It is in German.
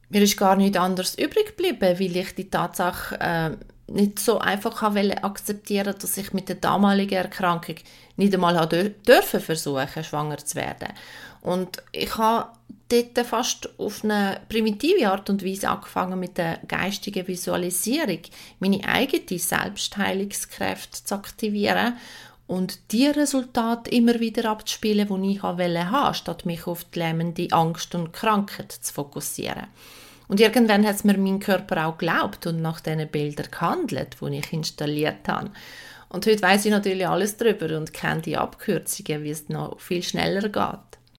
mir ist gar nichts anderes übrig geblieben, weil ich die Tatsache nicht so einfach akzeptieren, dass ich mit der damaligen Erkrankung nicht einmal dürfen versuchen, schwanger zu werden. Und ich habe dort fast auf eine primitive Art und Weise angefangen mit der geistigen Visualisierung, meine eigene Selbstheilungskräfte zu aktivieren und die Resultate immer wieder abzuspielen, die ich wollte, statt mich auf die lähmende Angst und Krankheit zu fokussieren. Und irgendwann hat es mir mein Körper auch geglaubt und nach diesen Bildern gehandelt, die ich installiert habe. Und heute weiss ich natürlich alles darüber und kenne die Abkürzungen, wie es noch viel schneller geht.